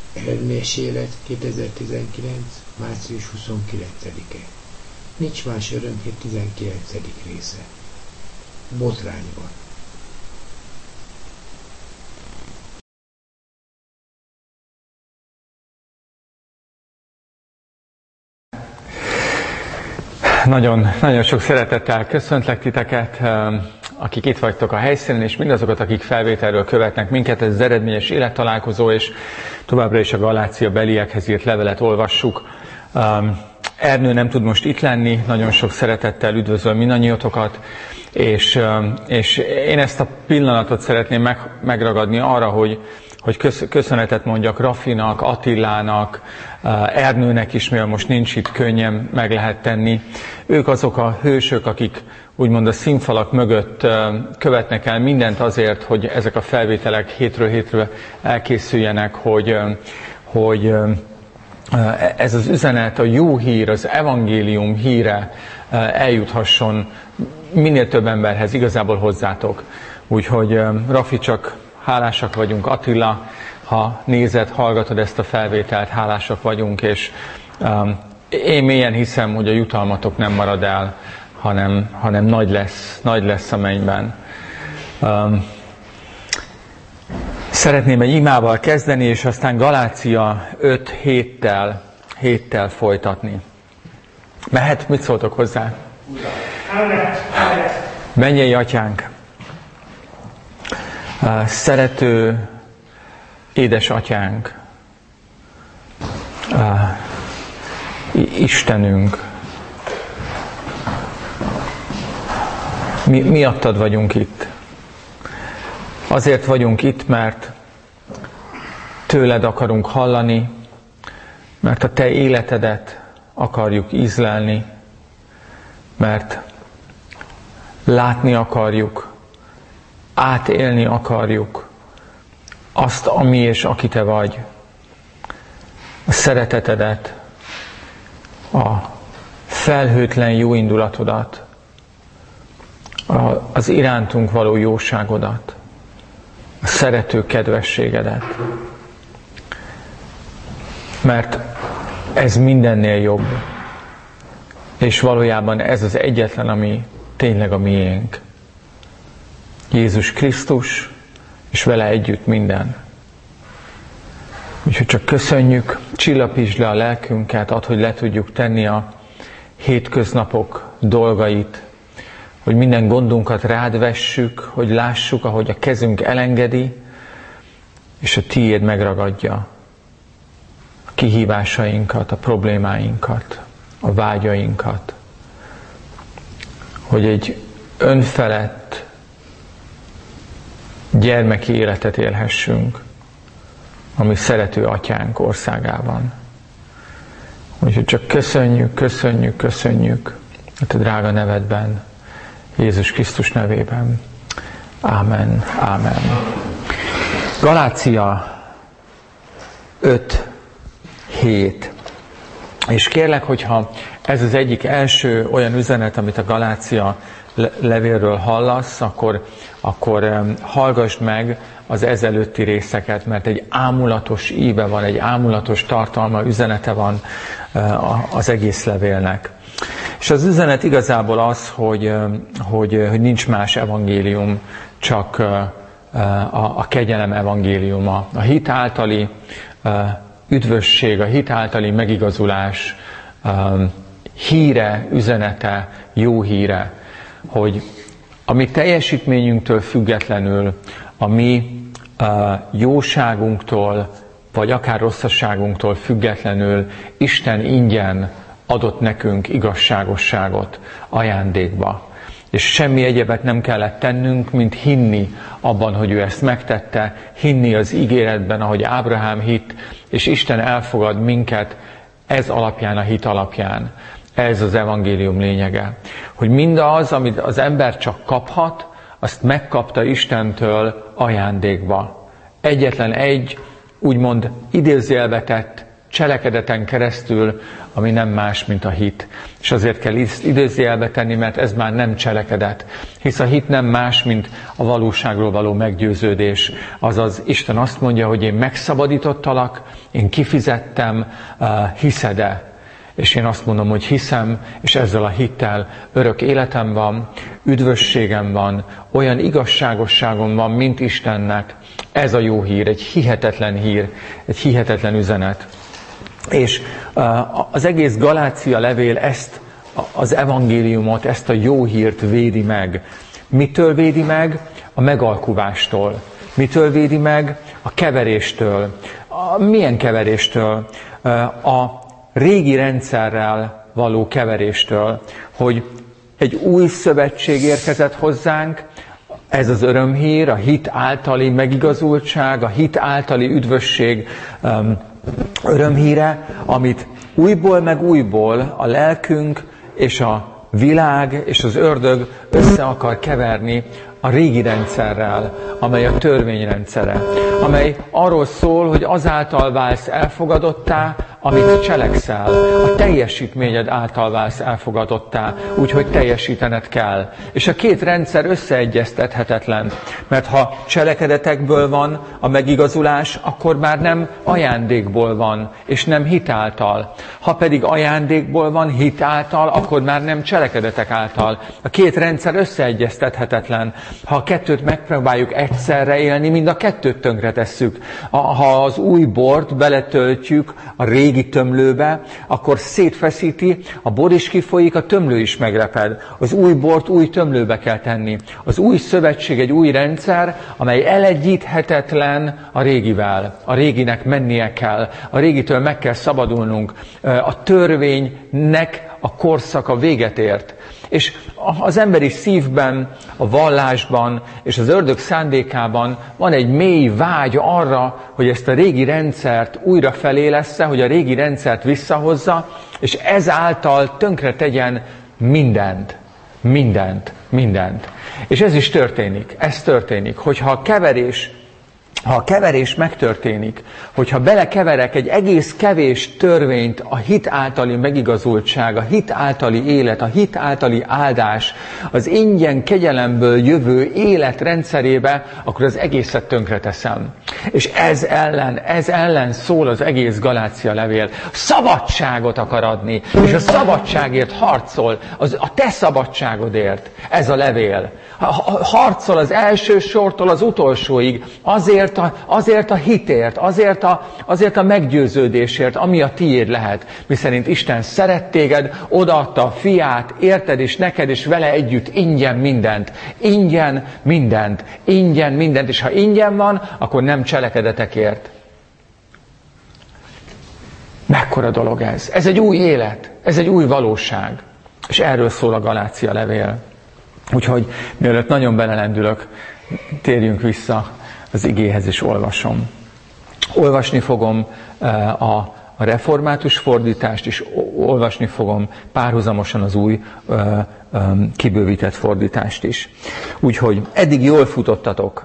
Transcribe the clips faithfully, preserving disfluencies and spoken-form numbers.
Eredményes élet kétezer-tizenkilenc. március huszonkilencedike. Nincs más örömhír tizenkilencedik része. Botrányban. Nagyon, nagyon sok szeretettel köszöntlek titeket, akik itt vagytok a helyszínen, és mindazokat, akik felvételről követnek minket. Ez az eredményes élettalálkozó, és továbbra is a Galácia beliekhez írt levelet olvassuk. Ernő nem tud most itt lenni, nagyon sok szeretettel üdvözlöm mindannyiótokat, és, és én ezt a pillanatot szeretném meg, megragadni arra, hogy, hogy köszönetet mondjak Rafinak, Attilának, Ernőnek is, mivel most nincs itt, könnyen meg lehet tenni. Ők azok a hősök, akik úgymond a színfalak mögött követnek el mindent azért, hogy ezek a felvételek hétről hétre elkészüljenek, hogy, hogy ez az üzenet, a jó hír, az evangélium híre eljuthasson minél több emberhez, igazából hozzátok. Úgyhogy Rafi, csak hálásak vagyunk, Attila, ha nézed, hallgatod ezt a felvételt, hálásak vagyunk, és um, én mélyen hiszem, hogy a jutalmatok nem marad el, hanem, hanem nagy lesz, nagy lesz a mennyben. Um, szeretném egy imával kezdeni, és aztán Galácia öt héttel, héttel folytatni. Mehet? Mit szóltok hozzá? Mennyei Atyánk, uh, szerető édes Atyánk, uh, Istenünk, mi, miattad vagyunk itt. Azért vagyunk itt, mert tőled akarunk hallani, mert a te életedet akarjuk ízlelni, mert látni akarjuk, átélni akarjuk azt, ami és aki te vagy, a szeretetedet, a felhőtlen jóindulatodat, az irántunk való jóságodat, a szerető kedvességedet. Mert ez mindennél jobb, és valójában ez az egyetlen, ami tényleg a miénk. Jézus Krisztus, és vele együtt minden. Úgyhogy csak köszönjük, csillapítsd le a lelkünket, add, hogy le tudjuk tenni a hétköznapok dolgait, hogy minden gondunkat rád vessük, hogy lássuk, ahogy a kezünk elengedi, és a tiéd megragadja a kihívásainkat, a problémáinkat, a vágyainkat, hogy egy önfelett gyermeki életet élhessünk a mi szerető Atyánk országában. Úgyhogy csak köszönjük, köszönjük, köszönjük a te drága nevedben, Jézus Krisztus nevében. Ámen, ámen. Galácia öt hét. És kérlek, hogyha ez az egyik első olyan üzenet, amit a Galácia levélről hallasz, akkor, akkor hallgassd meg az ezelőtti részeket, mert egy ámulatos íve van, egy ámulatos tartalma, üzenete van az egész levélnek. És az üzenet igazából az, hogy, hogy, hogy nincs más evangélium, csak a, a kegyelem evangéliuma. A hit általi üdvösség, a hit általi megigazulás híre, üzenete, jó híre, hogy a mi teljesítményünktől függetlenül, a mi jóságunktól, vagy akár rosszasságunktól függetlenül Isten ingyen adott nekünk igazságosságot ajándékba. És semmi egyebet nem kellett tennünk, mint hinni abban, hogy ő ezt megtette, hinni az ígéretben, ahogy Ábrahám hitt, és Isten elfogad minket ez alapján, a hit alapján. Ez az evangélium lényege. Hogy mindaz, amit az ember csak kaphat, azt megkapta Istentől ajándékba. Egyetlen egy, úgymond idézőjelbe tett cselekedeten keresztül, ami nem más, mint a hit. És azért kell idézőjelbe tenni, mert ez már nem cselekedet. Hisz a hit nem más, mint a valóságról való meggyőződés. Azaz Isten azt mondja, hogy én megszabadítottalak, én kifizettem, hiszed-e? És én azt mondom, hogy hiszem, és ezzel a hittel örök életem van, üdvösségem van, olyan igazságosságom van, mint Istennek. Ez a jó hír, egy hihetetlen hír, egy hihetetlen üzenet. És az egész Galácia levél ezt az evangéliumot, ezt a jó hírt védi meg. Mitől védi meg? A megalkuvástól. Mitől védi meg? A keveréstől. A, milyen keveréstől? A régi rendszerrel való keveréstől, hogy egy új szövetség érkezett hozzánk, ez az örömhír, a hit általi megigazultság, a hit általi üdvösség um, örömhíre, amit újból meg újból a lelkünk és a világ és az ördög össze akar keverni a régi rendszerrel, amely a törvényrendszere, amely arról szól, hogy azáltal válsz elfogadottá, amit cselekszel. A teljesítményed által válsz elfogadottá, úgyhogy teljesítened kell. És a két rendszer összeegyeztethetetlen, mert ha cselekedetekből van a megigazulás, akkor már nem ajándékból van, és nem hit által. Ha pedig ajándékból van, hit által, akkor már nem cselekedetek által. A két rendszer összeegyeztethetetlen. Ha a kettőt megpróbáljuk egyszerre élni, mind a kettőt tönkretesszük. Ha az új bort beletöltjük a régi tömlőbe, akkor szétfeszíti, a bor is kifolyik, a tömlő is megreped. Az új bort új tömlőbe kell tenni. Az új szövetség egy új rendszer, amely elegyíthetetlen a régivel. A réginek mennie kell. A régitől meg kell szabadulnunk. A törvénynek a korszaka véget ért. És az emberi szívben, a vallásban és az ördög szándékában van egy mély vágy arra, hogy ezt a régi rendszert újra felélessze, hogy a régi rendszert visszahozza, és ezáltal tönkre tegyen mindent. Mindent. Mindent. És ez is történik. Ez történik. Hogyha a keverés Ha a keverés megtörténik, hogyha belekeverek egy egész kevés törvényt, a hit általi megigazultság, a hit általi élet, a hit általi áldás, az ingyen kegyelemből jövő élet rendszerébe, akkor az egészet tönkreteszem. És ez ellen, ez ellen szól az egész Galácia levél. Szabadságot akar adni, és a szabadságért harcol, az, a te szabadságodért ez a levél. Harcol az első sortól az utolsóig, azért a, azért a hitért, azért a, azért a meggyőződésért, ami a tiéd lehet. Miszerint Isten szeret téged, odaadta a fiát, érted, és neked, és vele együtt ingyen mindent. Ingyen mindent. Ingyen mindent. És ha ingyen van, akkor nem cselekedetekért. Mekkora dolog ez? Ez egy új élet. Ez egy új valóság. És erről szól a Galácia levél. Úgyhogy mielőtt nagyon belelendülök, térjünk vissza az igéhez és olvasom. Olvasni fogom a, a református fordítást, és olvasni fogom párhuzamosan az új kibővített fordítást is. Úgyhogy eddig jól futottatok.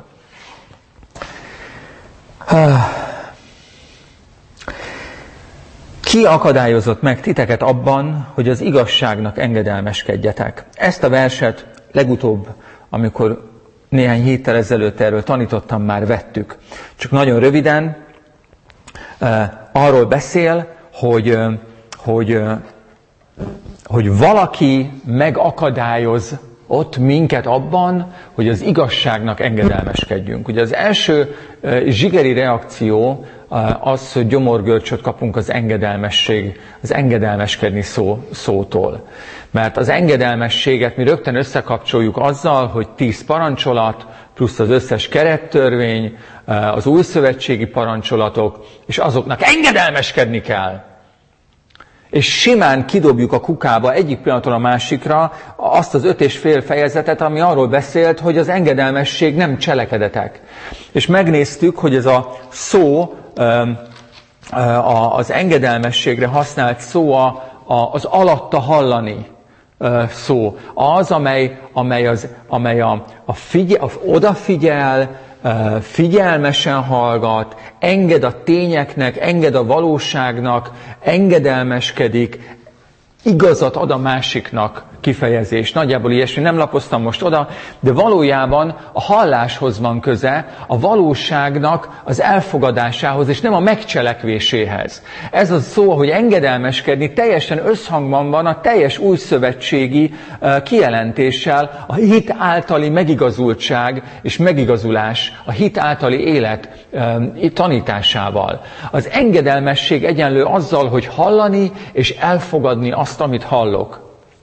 Ki akadályozott meg titeket abban, hogy az igazságnak engedelmeskedjetek? Ezt a verset legutóbb, amikor néhány héttel ezelőtt erről tanítottam, már vettük. Csak nagyon röviden eh, arról beszél, hogy, hogy, hogy valaki megakadályoz ott minket abban, hogy az igazságnak engedelmeskedjünk. Ugye az első eh, zsigeri reakció eh, az, hogy gyomorgörcsöt kapunk az engedelmesség, az engedelmeskedni szó, szótól. Mert az engedelmességet mi rögtön összekapcsoljuk azzal, hogy tíz parancsolat, plusz az összes kerettörvény, az újszövetségi parancsolatok, és azoknak engedelmeskedni kell. És simán kidobjuk a kukába egyik pillanatról a másikra azt az öt és fél fejezetet, ami arról beszélt, hogy az engedelmesség nem cselekedetek. És megnéztük, hogy ez a szó, az engedelmességre használt szó az alatta hallani szó. Az, amely, amely, az, amely a, a, figyel, a odafigyel, figyelmesen hallgat, enged a tényeknek, enged a valóságnak, engedelmeskedik, igazat ad a másiknak, kifejezés. Nagyjából ilyesmi, nem lapoztam most oda, de valójában a halláshoz van köze, a valóságnak az elfogadásához, és nem a megcselekvéséhez. Ez a szó, hogy engedelmeskedni, teljesen összhangban van a teljes újszövetségi kijelentéssel, a hit általi megigazultság és megigazulás, a hit általi élet tanításával. Az engedelmesség egyenlő azzal, hogy hallani és elfogadni azt, amit hallok.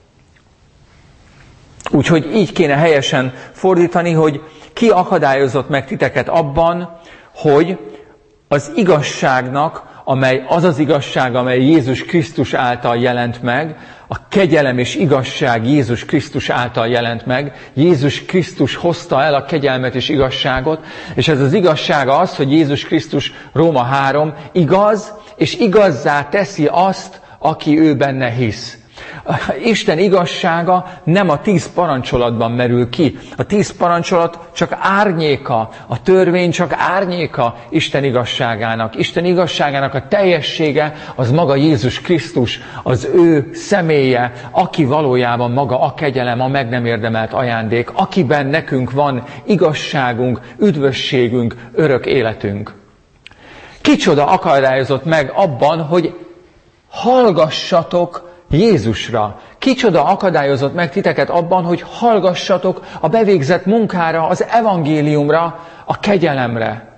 Úgyhogy így kéne helyesen fordítani, hogy ki akadályozott meg titeket abban, hogy az igazságnak, amely az az igazság, amely Jézus Krisztus által jelent meg, a kegyelem és igazság Jézus Krisztus által jelent meg, Jézus Krisztus hozta el a kegyelmet és igazságot, és ez az igazság az, hogy Jézus Krisztus, Róma három, igaz, és igazzá teszi azt, aki ő benne hisz. Isten igazsága nem a tíz parancsolatban merül ki. A tíz parancsolat csak árnyéka, a törvény csak árnyéka Isten igazságának. Isten igazságának a teljessége az maga Jézus Krisztus, az ő személye, aki valójában maga a kegyelem, a meg nem érdemelt ajándék, akiben nekünk van igazságunk, üdvösségünk, örök életünk. Kicsoda akadályozott meg abban, hogy hallgassatok Jézusra. Kicsoda akadályozott meg titeket abban, hogy hallgassatok a bevégzett munkára, az evangéliumra, a kegyelemre.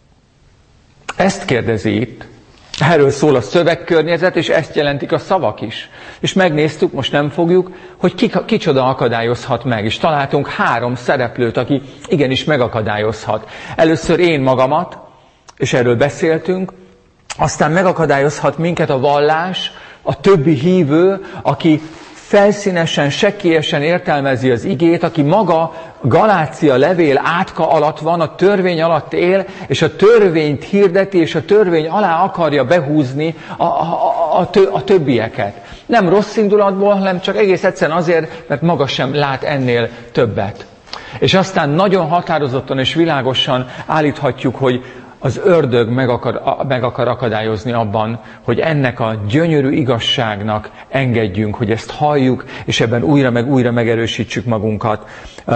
Ezt kérdezi itt. Erről szól a szövegkörnyezet, és ezt jelentik a szavak is. És megnéztük, most nem fogjuk, hogy ki, kicsoda akadályozhat meg. És találtunk három szereplőt, aki igenis megakadályozhat. Először én magamat, és erről beszéltünk, aztán megakadályozhat minket a vallás, a többi hívő, aki felszínesen, sekkélyesen értelmezi az igét, aki maga Galácia levél átka alatt van, a törvény alatt él, és a törvényt hirdeti, és a törvény alá akarja behúzni a, a, a, a többieket. Nem rossz indulatból, hanem csak egész egyszerűen azért, mert maga sem lát ennél többet. És aztán nagyon határozottan és világosan állíthatjuk, hogy az ördög meg akar, meg akar akadályozni abban, hogy ennek a gyönyörű igazságnak engedjünk, hogy ezt halljuk, és ebben újra meg újra megerősítsük magunkat.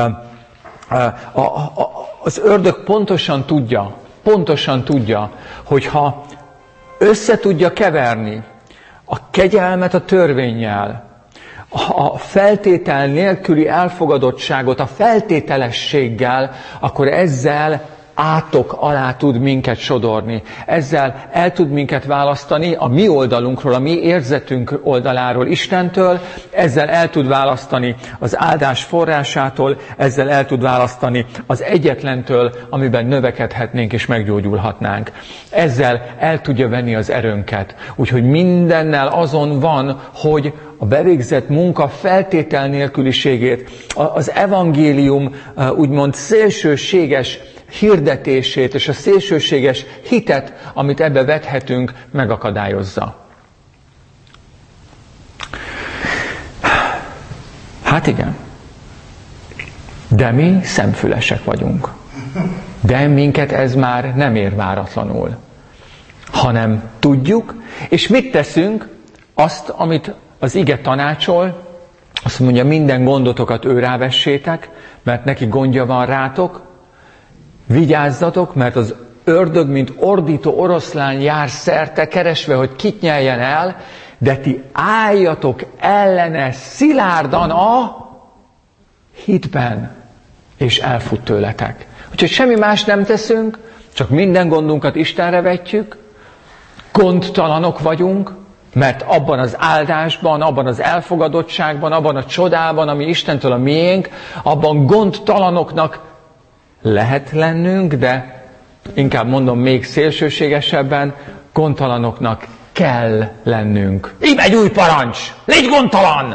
Az ördög pontosan tudja, pontosan tudja, hogyha össze tudja keverni a kegyelmet a törvénnyel, a feltétel nélküli elfogadottságot a feltételességgel, akkor ezzel átok alá tud minket sodorni. Ezzel el tud minket választani a mi oldalunkról, a mi érzetünk oldaláról Istentől, ezzel el tud választani az áldás forrásától, ezzel el tud választani az egyetlentől, amiben növekedhetnénk és meggyógyulhatnánk. Ezzel el tudja venni az erőnket. Úgyhogy mindennel azon van, hogy a bevégzett munka feltétel nélküliségét, az evangélium úgymond szélsőséges hirdetését és a szélsőséges hitet, amit ebbe vethetünk, megakadályozza. Hát igen. De mi szemfülesek vagyunk. De minket ez már nem ér váratlanul. Hanem tudjuk, és mit teszünk? Azt, amit az ige tanácsol, azt mondja, minden gondotokat ő rávessétek, mert neki gondja van rátok. Vigyázzatok, mert az ördög, mint ordító oroszlán jár szerte, keresve, hogy kit nyeljen el, de ti álljatok ellene szilárdan a hitben, és elfut tőletek. Úgyhogy semmi más nem teszünk, csak minden gondunkat Istenre vetjük, gondtalanok vagyunk, mert abban az áldásban, abban az elfogadottságban, abban a csodában, ami Istentől a miénk, abban gondtalanoknak lehet lennünk, de inkább mondom még szélsőségesebben, gondtalanoknak kell lennünk. Íme egy új parancs! Légy gondtalan!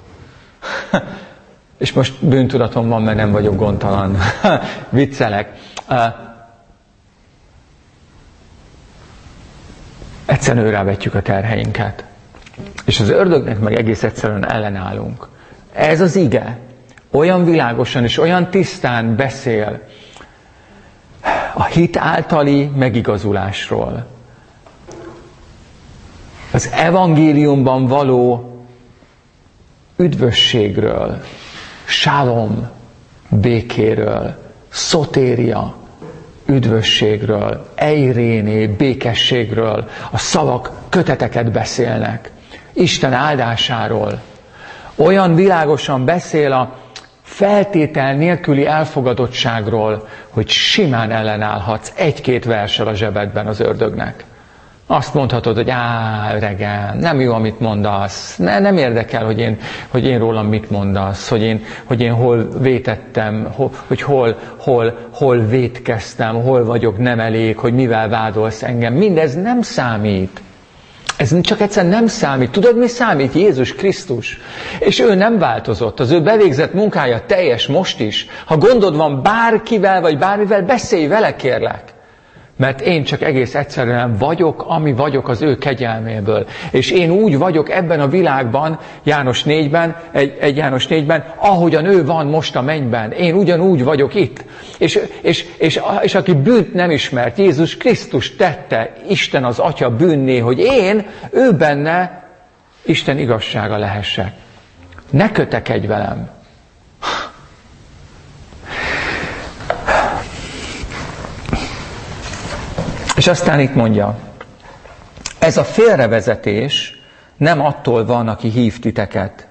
És most bűntudatom van, mert nem vagyok gondtalan. Viccelek. Uh, egyszerűen őrá vetjük a terheinket. És az ördögnek meg egész egyszerűen ellenállunk. Ez az ige olyan világosan és olyan tisztán beszél A hit általi megigazulásról. Az evangéliumban való üdvösségről, shalom, békéről, szotéria, üdvösségről, eiréné, békességről, a szavak köteteket beszélnek, Isten áldásáról. Olyan világosan beszél a feltétel nélküli elfogadottságról, hogy simán ellenállhatsz egy-két verssel a zsebedben az ördögnek. Azt mondhatod, hogy á, öregem, nem jó, amit mondasz, ne, nem érdekel, hogy én, hogy én rólam mit mondasz, hogy én, hogy én hol vétettem, hol, hogy hol, hol, hol vétkeztem, hol vagyok nem elég, hogy mivel vádolsz engem. Mindez nem számít. Ez csak egyszer nem számít. Tudod, mi számít? Jézus Krisztus. És ő nem változott. Az ő bevégzett munkája teljes most is. Ha gondod van bárkivel, vagy bármivel, beszélj vele, kérlek. Mert én csak egész egyszerűen vagyok, ami vagyok az ő kegyelméből. És én úgy vagyok ebben a világban, János négyben, egy, egy János négyben, ahogyan ő van most a mennyben. Én ugyanúgy vagyok itt. És, és, és, és aki bűnt nem ismert, Jézus Krisztus tette, Isten az Atya bűnné, hogy én, ő benne Isten igazsága lehessek. Ne kötekedj velem. És aztán itt mondja, ez a félrevezetés nem attól van, aki hív titeket.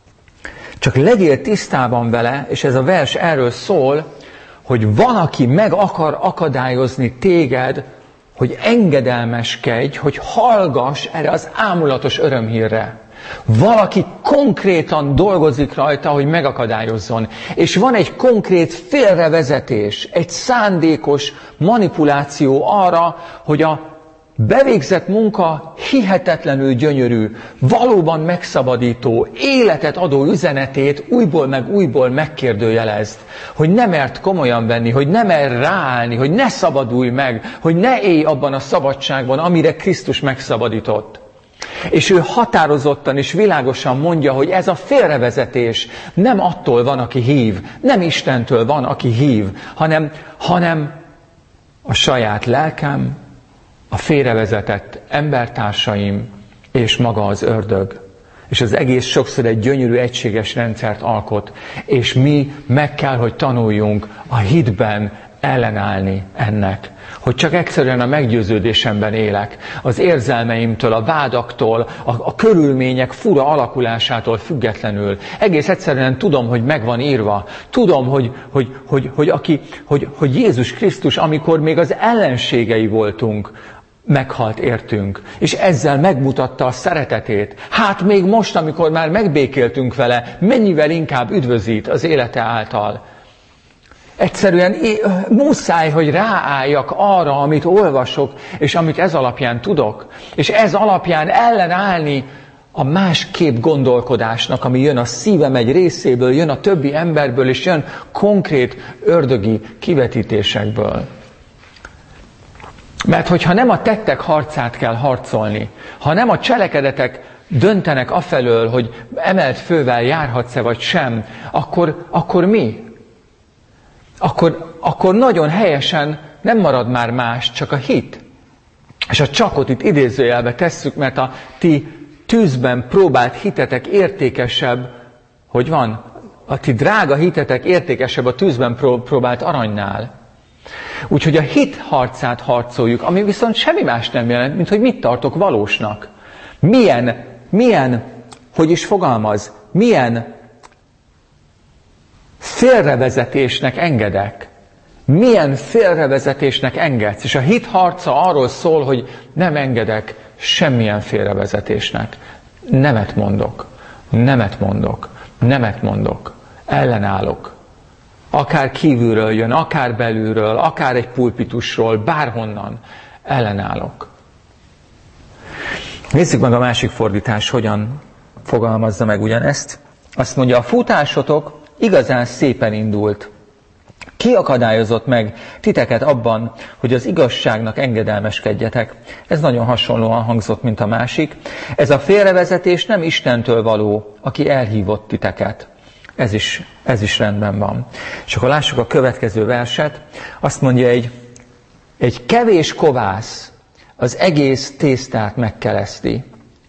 Csak legyél tisztában vele, és ez a vers erről szól, hogy van, aki meg akar akadályozni téged, hogy engedelmeskedj, hogy hallgass erre az ámulatos örömhírre. Valaki konkrétan dolgozik rajta, hogy megakadályozzon. És van egy konkrét félrevezetés, egy szándékos manipuláció arra, hogy a bevégzett munka hihetetlenül gyönyörű, valóban megszabadító, életet adó üzenetét újból meg újból megkérdőjelezd. Hogy ne mert komolyan venni, hogy ne mer ráállni, hogy ne szabadulj meg, hogy ne élj abban a szabadságban, amire Krisztus megszabadított. És ő határozottan és világosan mondja, hogy ez a félrevezetés nem attól van, aki hív, nem Istentől van, aki hív, hanem, hanem a saját lelkem, a félrevezetett embertársaim és maga az ördög. És az egész sokszor egy gyönyörű, egységes rendszert alkot, és mi meg kell, hogy tanuljunk a hitben ellenállni ennek. Hogy csak egyszerűen a meggyőződésemben élek, az érzelmeimtől, a vádaktól, a, a körülmények fura alakulásától függetlenül. Egész egyszerűen tudom, hogy meg van írva. Tudom, hogy, hogy, hogy, hogy, aki, hogy, hogy Jézus Krisztus, amikor még az ellenségei voltunk, meghalt értünk, és ezzel megmutatta a szeretetét. Hát még most, amikor már megbékéltünk vele, mennyivel inkább üdvözít az élete által. Egyszerűen muszáj, hogy ráálljak arra, amit olvasok, és amit ez alapján tudok. És ez alapján ellenállni a másképp gondolkodásnak, ami jön a szívem egy részéből, jön a többi emberből, és jön konkrét ördögi kivetítésekből. Mert hogyha nem a tettek harcát kell harcolni, ha nem a cselekedetek döntenek afelől, hogy emelt fővel járhatsz-e vagy sem, akkor, akkor mi? Akkor, akkor nagyon helyesen nem marad már más, csak a hit. És a csakot itt idézőjelbe tesszük, mert a ti tűzben próbált hitetek értékesebb, hogy van? A ti drága hitetek értékesebb a tűzben próbált aranynál. Úgyhogy a hit harcát harcoljuk, ami viszont semmi más nem jelent, mint hogy mit tartok valósnak. Milyen, milyen, hogy is fogalmaz, milyen félrevezetésnek engedek. Milyen félrevezetésnek engedsz. És a hit harca arról szól, hogy nem engedek semmilyen félrevezetésnek. Nemet mondok, nemet mondok, nemet mondok, ellenállok. Akár kívülről jön, akár belülről, akár egy pulpitusról, bárhonnan ellenállok. Nézzük meg a másik fordítás, hogyan fogalmazza meg ugyanezt. Azt mondja, a futásotok igazán szépen indult. Ki akadályozott meg titeket abban, hogy az igazságnak engedelmeskedjetek? Ez nagyon hasonlóan hangzott, mint a másik. Ez a félrevezetés nem Istentől való, aki elhívott titeket. Ez is, ez is rendben van. És akkor lássuk a következő verset. Azt mondja egy Egy kevés kovász az egész tésztát megkeleszti.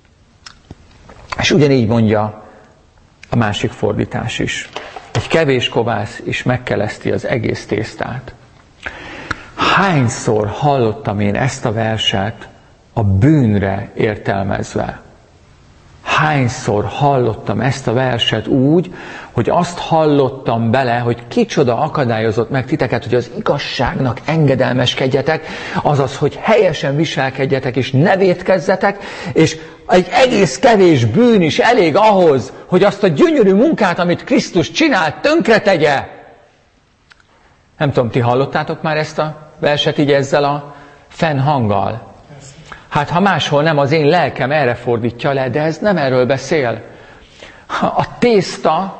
És ugyanígy mondja a másik fordítás is. Egy kevés kovász is megkeleszti az egész tésztát. Hányszor hallottam én ezt a verset a bűnre értelmezve? Hányszor hallottam ezt a verset úgy, hogy azt hallottam bele, hogy kicsoda akadályozott meg titeket, hogy az igazságnak engedelmeskedjetek, azaz, hogy helyesen viselkedjetek, és ne vétkezzetek, és egy egész kevés bűn is elég ahhoz, hogy azt a gyönyörű munkát, amit Krisztus csinált, tönkretegye. Nem tudom, ti hallottátok már ezt a verset így ezzel a fennhanggal? Hát ha máshol nem, az én lelkem erre fordítja le, de ez nem erről beszél. A tészta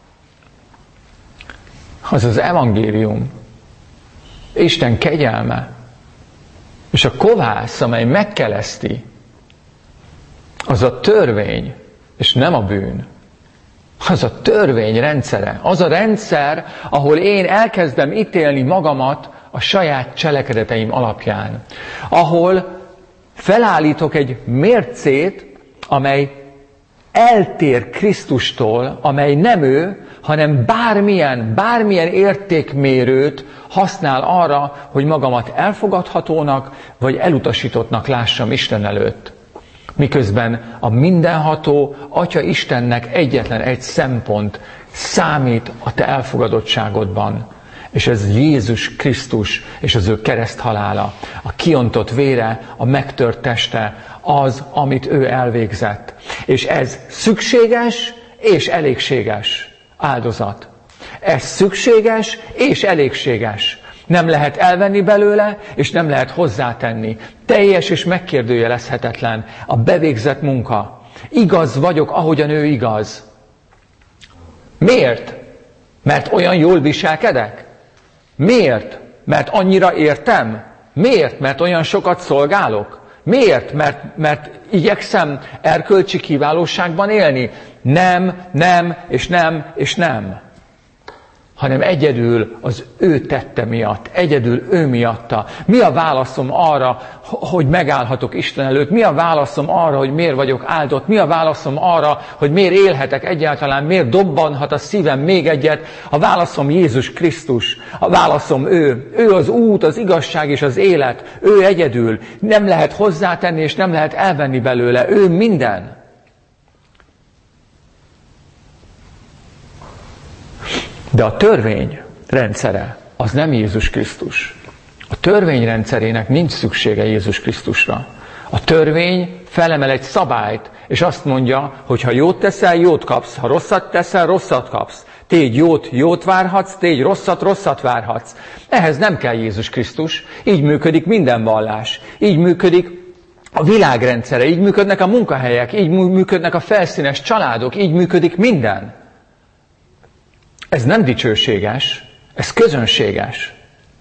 az az evangélium, Isten kegyelme, és a kovász, amely megkeleszti, az a törvény, és nem a bűn. Az a törvény rendszere. Az a rendszer, ahol én elkezdem ítélni magamat a saját cselekedeteim alapján. Ahol felállítok egy mércét, amely eltér Krisztustól, amely nem ő, hanem bármilyen, bármilyen értékmérőt használ arra, hogy magamat elfogadhatónak, vagy elutasítottnak lássam Isten előtt. Miközben a mindenható Atya Istennek egyetlen egy szempont számít a te elfogadottságodban. És ez Jézus Krisztus és az ő kereszthalála, a kiontott vére, a megtört teste, az, amit ő elvégzett. És ez szükséges és elégséges áldozat. Ez szükséges és elégséges. Nem lehet elvenni belőle, és nem lehet hozzátenni. Teljes és megkérdőjelezhetetlen a bevégzett munka. Igaz vagyok, ahogyan ő igaz. Miért? Mert olyan jól viselkedek? Miért? Mert annyira értem? Miért? Mert olyan sokat szolgálok? Miért? Mert, mert igyekszem erkölcsi kiválóságban élni? Nem, nem, és nem, és nem. Hanem egyedül az ő tette miatt, egyedül ő miatta. Mi a válaszom arra, hogy megállhatok Isten előtt? Mi a válaszom arra, hogy miért vagyok áldott? Mi a válaszom arra, hogy miért élhetek egyáltalán? Miért dobbanhat a szívem még egyet? A válaszom Jézus Krisztus. A válaszom ő. Ő az út, az igazság és az élet. Ő egyedül. Nem lehet hozzátenni és nem lehet elvenni belőle. Ő minden. De a törvény rendszere az nem Jézus Krisztus. A törvény rendszerének nincs szüksége Jézus Krisztusra. A törvény felemel egy szabályt, és azt mondja, hogy ha jót teszel, jót kapsz, ha rosszat teszel, rosszat kapsz. Tégy jót, jót várhatsz, tégy rosszat, rosszat várhatsz. Ehhez nem kell Jézus Krisztus. Így működik minden vallás. Így működik a világrendszere, így működnek a munkahelyek, így működnek a felszínes családok, így működik minden. Ez nem dicsőséges, ez közönséges.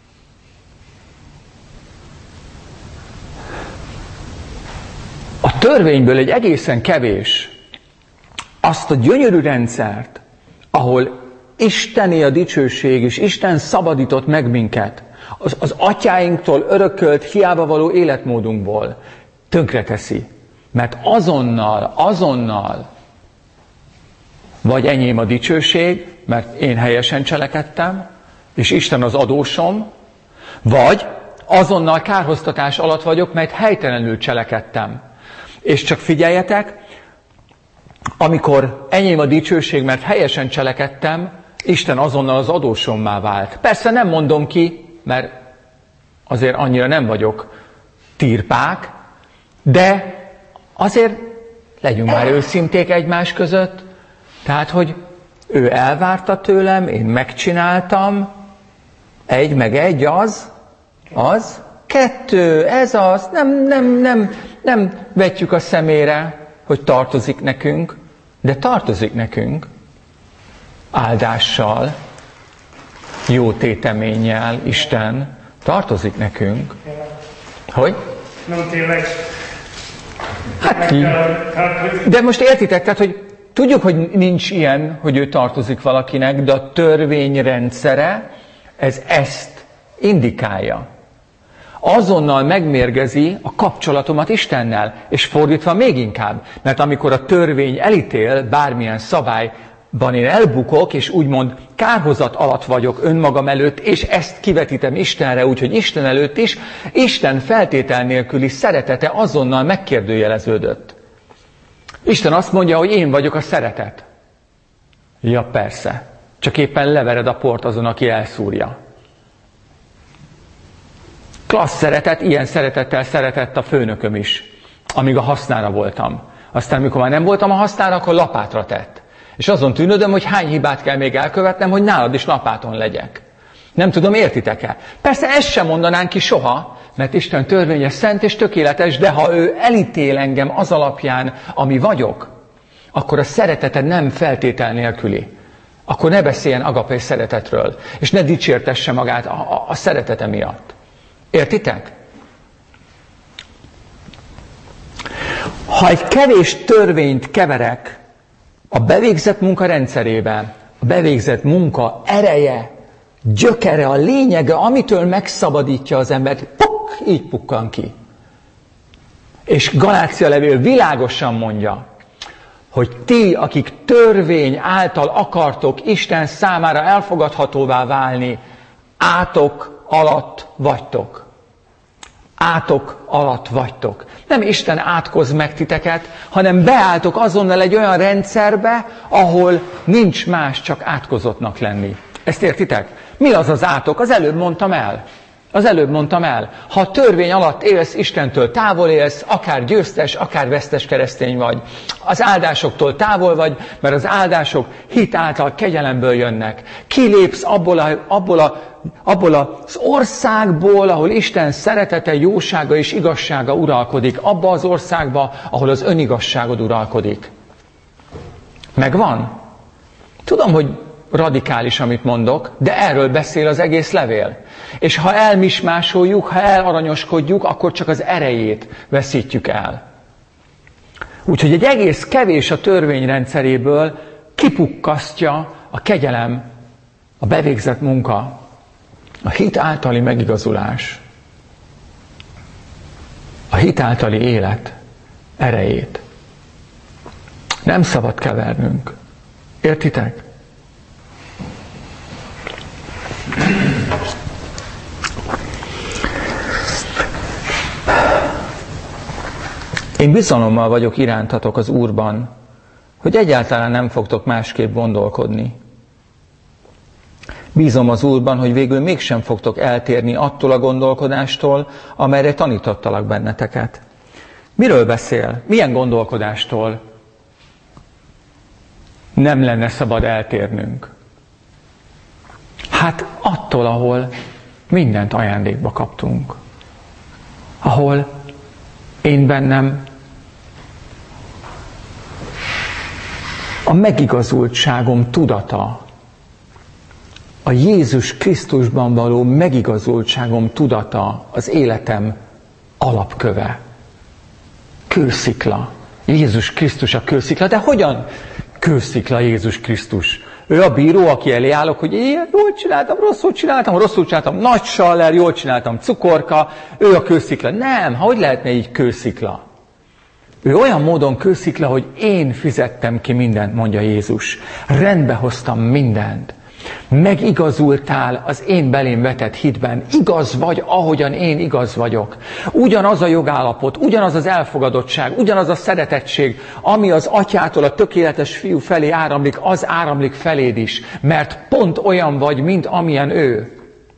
A törvényből egy egészen kevés azt a gyönyörű rendszert, ahol Istené a dicsőség, és Isten szabadított meg minket az, az atyáinktól örökölt, hiába való életmódunkból, tönkreteszi. Mert azonnal, azonnal vagy enyém a dicsőség, mert én helyesen cselekedtem, és Isten az adósom, vagy azonnal kárhoztatás alatt vagyok, mert helytelenül cselekedtem. És csak figyeljetek, amikor enyém a dicsőség, mert helyesen cselekedtem, Isten azonnal az adósommá vált. Persze nem mondom ki, mert azért annyira nem vagyok tirpák, de azért legyünk már őszinték egymás között, tehát, hogy ő elvárta tőlem, én megcsináltam, egy meg egy az, az, kettő, ez az, nem, nem, nem, nem vetjük a szemére, hogy tartozik nekünk, de tartozik nekünk áldással, jó téteménnyel, Isten tartozik nekünk. Hogy? Nem tényleg. Hát, de most értitek, tehát, hogy tudjuk, hogy nincs ilyen, hogy ő tartozik valakinek, de a törvény rendszere, ez ezt indikálja. azonnal megmérgezi a kapcsolatomat Istennel, és fordítva még inkább. Mert amikor a törvény elítél, bármilyen szabályban én elbukok, és úgymond kárhozat alatt vagyok önmagam előtt, és ezt kivetítem Istenre, úgyhogy Isten előtt is, Isten feltétel nélküli szeretete azonnal megkérdőjeleződött. Isten azt mondja, hogy én vagyok a szeretet. Ja, persze. Csak éppen levered a port azon, aki elszúrja. Klassz szeretet, ilyen szeretettel szeretett a főnököm is, amíg a hasznára voltam. Aztán, amikor már nem voltam a hasznára, akkor lapátra tett. És azon tűnődöm, hogy hány hibát kell még elkövetnem, hogy nálad is lapáton legyek. Nem tudom, értitek-e? Persze ezt sem mondanánk ki soha, mert Isten törvénye szent és tökéletes, de ha ő elítél engem az alapján, ami vagyok, akkor a szeretete nem feltétel nélküli. Akkor ne beszéljen agapé szeretetről, és ne dicsértesse magát a, a, a szeretete miatt. Értitek? Ha egy kevés törvényt keverek a bevégzett munka rendszerébe, a bevégzett munka ereje, gyökere, a lényege, amitől megszabadítja az embert, puk, így pukkan ki. És Galácia levél világosan mondja, hogy ti, akik törvény által akartok Isten számára elfogadhatóvá válni, átok alatt vagytok. Átok alatt vagytok. Nem Isten átkoz meg titeket, hanem beálltok azonnal egy olyan rendszerbe, ahol nincs más, csak átkozottnak lenni. Ezt értitek? Mi az az átok? Az előbb mondtam el. Az előbb mondtam el. Ha a törvény alatt élsz, Istentől távol élsz, akár győztes, akár vesztes keresztény vagy. Az áldásoktól távol vagy, mert az áldások hit által kegyelemből jönnek. Kilépsz abból, a, abból, a, abból az országból, ahol Isten szeretete, jósága és igazsága uralkodik. Abba az országba, ahol az önigazságod uralkodik. Megvan? Tudom, hogy radikális, amit mondok, de erről beszél az egész levél. És ha elmismásoljuk, ha elaranyoskodjuk, akkor csak az erejét veszítjük el. Úgyhogy egy egész kevés a törvény rendszeréből kipukkasztja a kegyelem, a bevégzett munka, a hit általi megigazulás, a hit általi élet erejét. Nem szabad kevernünk. Értitek? Én bizalommal vagyok irántatok az Úrban, hogy egyáltalán nem fogtok másképp gondolkodni. Bízom az Úrban, hogy végül mégsem fogtok eltérni attól a gondolkodástól, amelyre tanítottalak benneteket. Miről beszél? Milyen gondolkodástól nem lenne szabad eltérnünk? Hát attól, ahol mindent ajándékba kaptunk. Ahol én bennem a megigazultságom tudata, a Jézus Krisztusban való megigazultságom tudata az életem alapköve. Kőszikla. Jézus Krisztus a kőszikla. De hogyan kőszikla Jézus Krisztus? Ő a bíró, aki elé állok, hogy én jól csináltam, rosszul csináltam, rosszul csináltam, nagy saller, jól csináltam, cukorka, ő a kőszikla. Nem, hogy lehetne így kőszikla? Ő olyan módon kőszikla, hogy én fizettem ki mindent, mondja Jézus. Rendbe hoztam mindent. Megigazultál az én belém vetett hitben. Igaz vagy, ahogyan én igaz vagyok. Ugyanaz a jogállapot, ugyanaz az elfogadottság, ugyanaz a szeretettség, ami az atyától a tökéletes fiú felé áramlik, az áramlik feléd is. Mert pont olyan vagy, mint amilyen ő.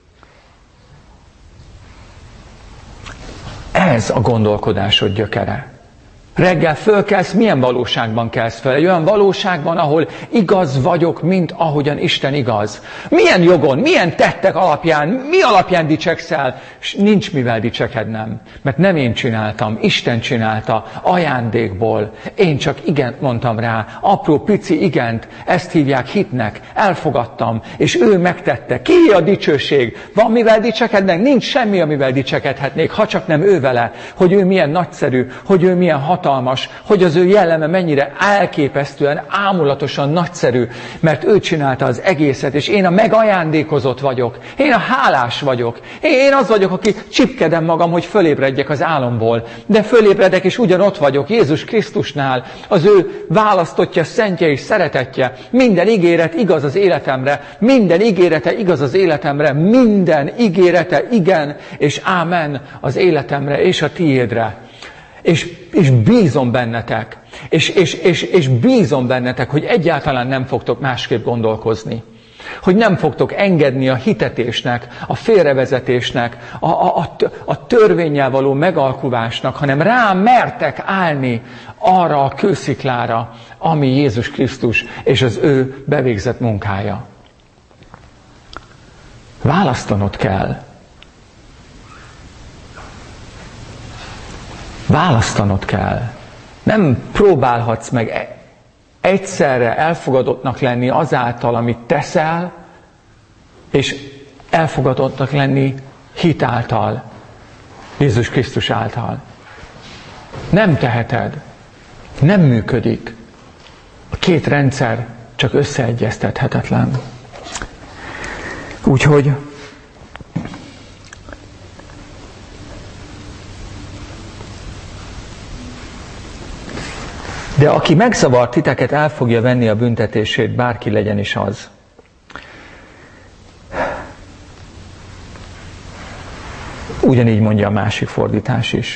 Ez a gondolkodásod gyökere. Reggel fölkelsz, milyen valóságban kelsz fel? Egy olyan valóságban, ahol igaz vagyok, mint ahogyan Isten igaz. Milyen jogon, milyen tettek alapján, mi alapján dicsekszel? És nincs mivel dicsekednem, mert nem én csináltam, Isten csinálta, ajándékból. Én csak igent mondtam rá, apró pici igent, ezt hívják hitnek, elfogadtam, és ő megtette. Ki a dicsőség? Van mivel dicsekednek? Nincs semmi, amivel dicsekedhetnék, ha csak nem ő vele, hogy ő milyen nagyszerű, hogy ő milyen hatalmas, hatalmas, hogy az ő jelleme mennyire elképesztően, ámulatosan nagyszerű, mert ő csinálta az egészet, és én a megajándékozott vagyok, én a hálás vagyok, én az vagyok, aki csipkedem magam, hogy fölébredjek az álomból, de fölébredek, és ugyanott vagyok Jézus Krisztusnál, az ő választottja, szentje és szeretetje. Minden ígéret igaz az életemre, minden ígérete igaz az életemre, minden ígérete igen, és ámen az életemre és a tiédre. És, és bízom bennetek, és, és, és, és bízom bennetek, hogy egyáltalán nem fogtok másképp gondolkozni. Hogy nem fogtok engedni a hitetésnek, a félrevezetésnek, a, a, a, a törvénnyel való megalkuvásnak, hanem rá mertek állni arra a kősziklára, ami Jézus Krisztus és az ő bevégzett munkája. Választanod kell. Választanod kell. Nem próbálhatsz meg egyszerre elfogadottnak lenni azáltal, amit teszel, és elfogadottnak lenni hit által, Jézus Krisztus által. Nem teheted. Nem működik. A két rendszer csak összeegyeztethetetlen. Úgyhogy de aki megzavar titeket, el fogja venni a büntetését, bárki legyen is az. Ugyanígy mondja a másik fordítás is.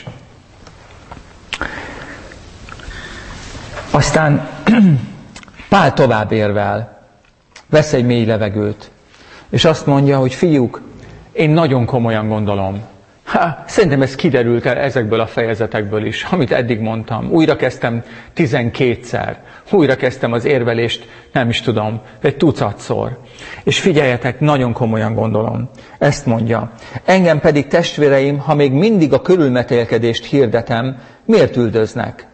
Aztán Pál tovább érvel, vesz egy mély levegőt, és azt mondja, hogy fiúk, én nagyon komolyan gondolom. Há, szerintem ez kiderült el ezekből a fejezetekből is, amit eddig mondtam. Újra kezdtem tizenkétszer. Újra kezdtem az érvelést, nem is tudom, egy tucatszor. És figyeljetek, nagyon komolyan gondolom. Ezt mondja. Engem pedig, testvéreim, ha még mindig a körülmetélkedést hirdetem, miért üldöznek?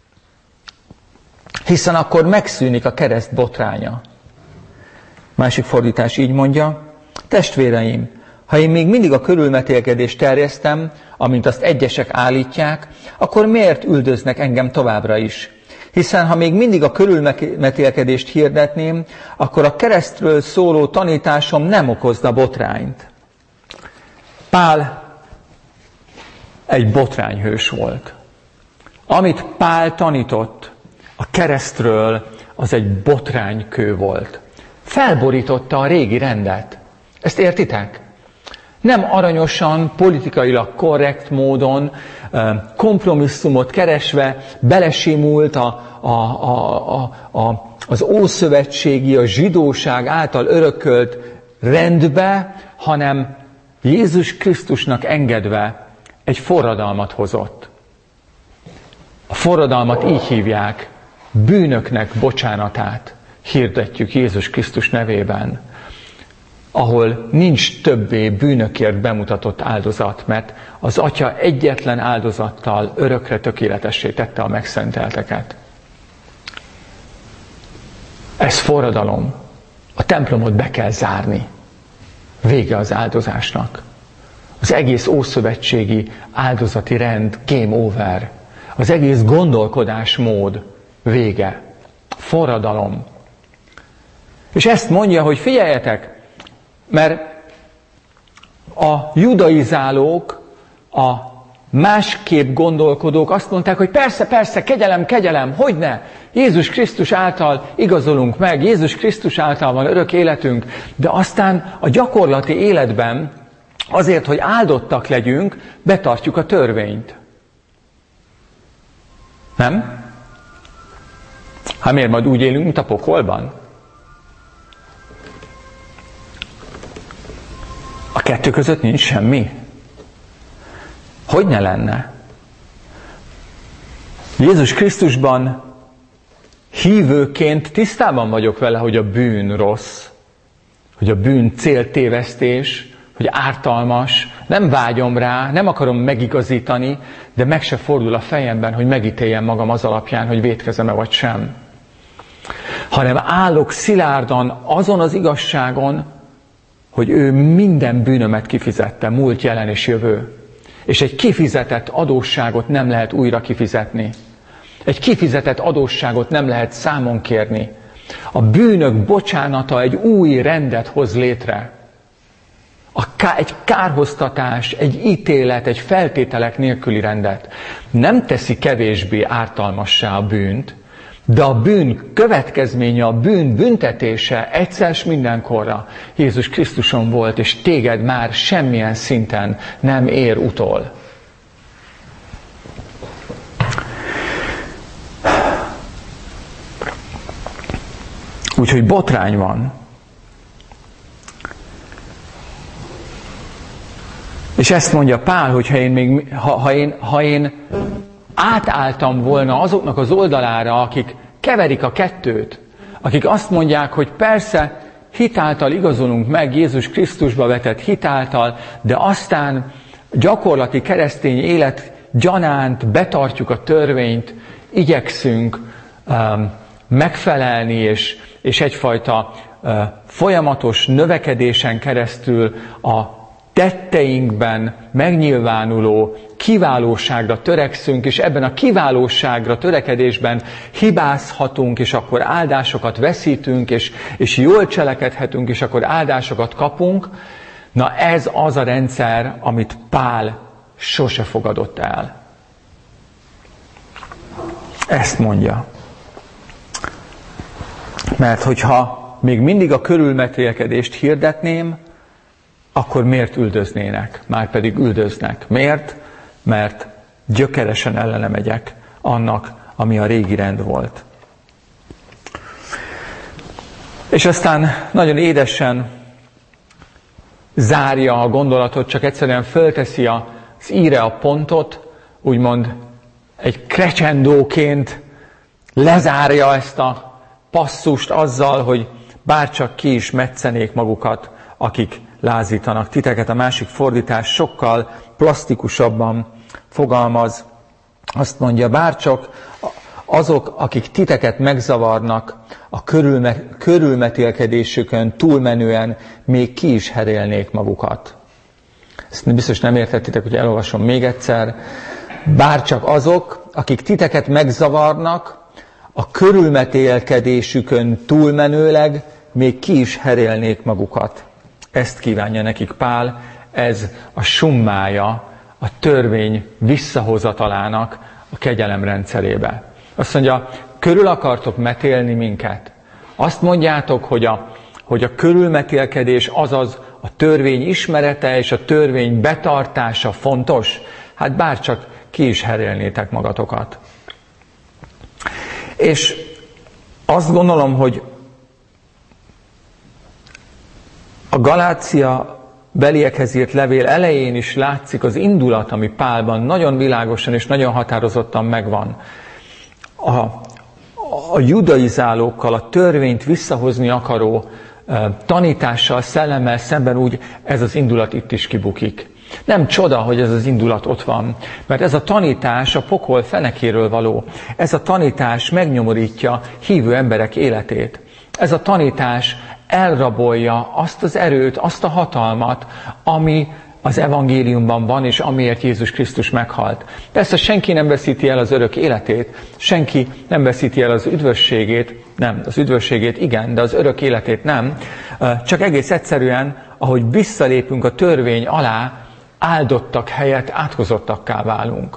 Hiszen akkor megszűnik a kereszt botránya. Másik fordítás így mondja. Testvéreim, ha én még mindig a körülmetélkedést terjesztem, amint azt egyesek állítják, akkor miért üldöznek engem továbbra is? Hiszen ha még mindig a körülmetélkedést hirdetném, akkor a keresztről szóló tanításom nem okozna botrányt. Pál egy botrányhős volt. Amit Pál tanított a keresztről, az egy botránykő volt. Felborította a régi rendet. Ezt értitek? Nem aranyosan, politikailag korrekt módon, kompromisszumot keresve belesimult a, a, a, a, a, az ószövetségi, a zsidóság által örökölt rendbe, hanem Jézus Krisztusnak engedve egy forradalmat hozott. A forradalmat így hívják, bűnöknek bocsánatát hirdetjük Jézus Krisztus nevében, ahol nincs többé bűnökért bemutatott áldozat, mert az Atya egyetlen áldozattal örökre tökéletessé tette a megszentelteket. Ez forradalom. A templomot be kell zárni. Vége az áldozásnak. Az egész ószövetségi áldozati rend, game over. Az egész gondolkodásmód vége. Forradalom. És ezt mondja, hogy figyeljetek, mert a judaizálók, a másképp gondolkodók azt mondták, hogy persze, persze, kegyelem, kegyelem, hogyne? Jézus Krisztus által igazolunk meg, Jézus Krisztus által van örök életünk, de aztán a gyakorlati életben azért, hogy áldottak legyünk, betartjuk a törvényt. Nem? Hát miért majd úgy élünk, mint a pokolban? A kettő között nincs semmi. Hogy ne lenne? Jézus Krisztusban hívőként tisztában vagyok vele, hogy a bűn rossz, hogy a bűn céltévesztés, hogy ártalmas, nem vágyom rá, nem akarom megigazítani, de meg se fordul a fejemben, hogy megítéljem magam az alapján, hogy vétkezem-e vagy sem. Hanem állok szilárdan azon az igazságon, hogy ő minden bűnömet kifizette, múlt, jelen és jövő. És egy kifizetett adósságot nem lehet újra kifizetni. Egy kifizetett adósságot nem lehet számon kérni. A bűnök bocsánata egy új rendet hoz létre. A ká- egy kárhoztatás, egy ítélet, egy feltételek nélküli rendet. Nem teszi kevésbé ártalmassá a bűnt, de a bűn következménye, a bűn büntetése egyszer s mindenkorra Jézus Krisztuson volt, és téged már semmilyen szinten nem ér utol. Úgyhogy botrány van. És ezt mondja Pál, hogy ha én, még, ha, ha, én, ha én átálltam volna azoknak az oldalára, akik keverik a kettőt, akik azt mondják, hogy persze hitáltal igazolunk meg, Jézus Krisztusba vetett hitáltal, de aztán gyakorlati keresztény élet gyanánt betartjuk a törvényt, igyekszünk um, megfelelni, és, és egyfajta uh, folyamatos növekedésen keresztül a tetteinkben megnyilvánuló kiválóságra törekszünk, és ebben a kiválóságra, törekedésben hibázhatunk, és akkor áldásokat veszítünk, és, és jól cselekedhetünk, és akkor áldásokat kapunk. Na ez az a rendszer, amit Pál sose fogadott el. Ezt mondja. Mert hogyha még mindig a körülmetélkedést hirdetném, akkor miért üldöznének? Márpedig üldöznek. Miért? Mert gyökeresen ellene megyek annak, ami a régi rend volt. És aztán nagyon édesen zárja a gondolatot, csak egyszerűen fölteszi az íre a pontot, úgymond egy crescendóként lezárja ezt a passzust azzal, hogy bárcsak ki is metszenék magukat, akik lázítanak titeket. A másik fordítás sokkal plastikusabban fogalmaz. Azt mondja, bárcsak azok, akik titeket megzavarnak, a körülme, körülmetélkedésükön túlmenően még ki is herélnék magukat. Ezt biztos nem értettétek, hogy elolvasom még egyszer. Bárcsak azok, akik titeket megzavarnak, a körülmetélkedésükön túlmenőleg még ki is herélnék magukat. Ezt kívánja nekik Pál, ez a summája a törvény visszahozatalának a kegyelem rendszerébe. Azt mondja, körül akartok metélni minket? Azt mondjátok, hogy a, hogy a körülmetélkedés, azaz a törvény ismerete és a törvény betartása fontos? Hát bárcsak ki is herélnétek magatokat. És azt gondolom, hogy a Galácia beliekhez írt levél elején is látszik az indulat, ami Pálban nagyon világosan és nagyon határozottan megvan. A, a judaizálókkal, a törvényt visszahozni akaró tanítással, szellemmel szemben úgy ez az indulat itt is kibukik. Nem csoda, hogy ez az indulat ott van, mert ez a tanítás a pokol fenekéről való. Ez a tanítás megnyomorítja hívő emberek életét. Ez a tanítás elrabolja azt az erőt, azt a hatalmat, ami az evangéliumban van, és amiért Jézus Krisztus meghalt. Persze senki nem veszíti el az örök életét, senki nem veszíti el az üdvösségét, nem, az üdvösségét igen, de az örök életét nem, csak egész egyszerűen, ahogy visszalépünk a törvény alá, áldottak helyett átkozottakká válunk.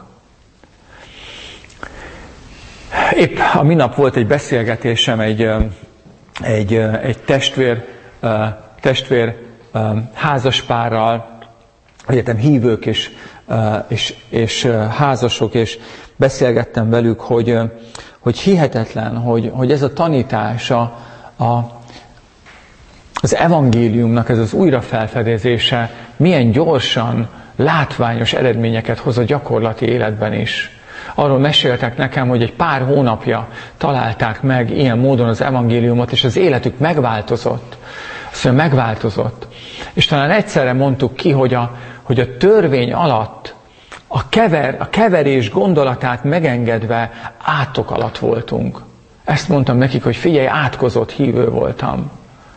Épp a minap volt egy beszélgetésem egy, egy, egy testvér, testvér házaspárral, egyetem hívők és, és, és házasok, és beszélgettem velük, hogy, hogy hihetetlen, hogy, hogy ez a tanítás, a, a, az evangéliumnak ez az újrafelfedezése milyen gyorsan, látványos eredményeket hoz a gyakorlati életben is. Arról meséltek nekem, hogy egy pár hónapja találták meg ilyen módon az evangéliumot, és az életük megváltozott. Azt mondja, megváltozott. És talán egyszerre mondtuk ki, hogy a, hogy a törvény alatt a, kever, a keverés gondolatát megengedve átok alatt voltunk. Ezt mondtam nekik, hogy figyelj, átkozott hívő voltam.